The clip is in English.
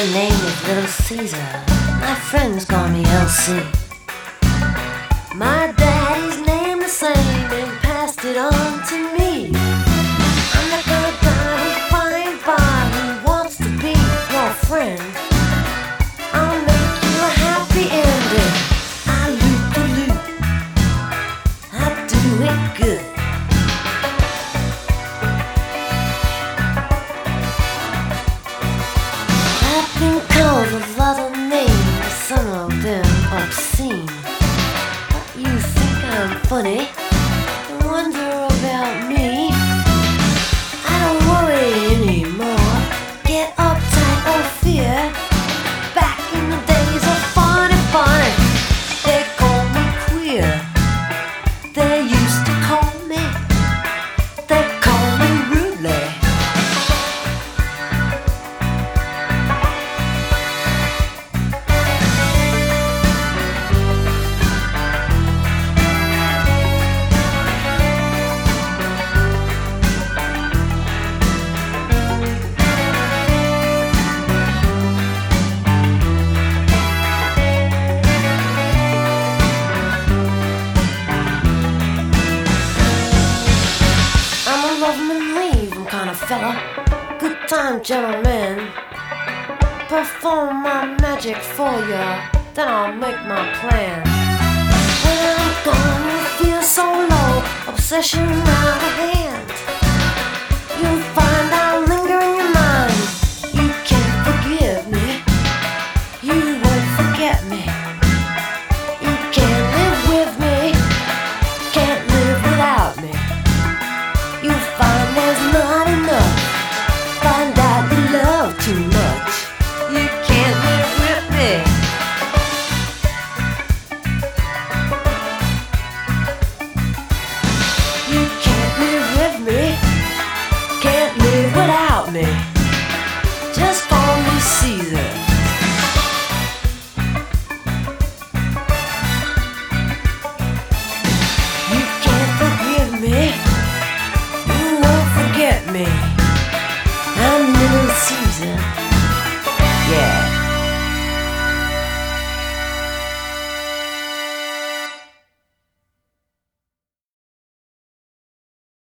name is Little Caesar. My friends call me LC. My daddy's name the same and passed it on to me. I'm the kind of guy who fine bar who wants to be your friend. I'll make you a happy ending. I loop the loop. I do it good. I've been called a lot of names, some of them obscene. But you think I'm funny? Wonder about me. I don't worry anymore. Get uptight or fear. Back in the days of funny, they called me queer. They used to call me. They call me rudely. Love and leave, I'm kind of fella. Good time, gentlemen. Perform my magic for ya, then I'll make my plan. When I'm gone, you feel so low, obsession out of hand.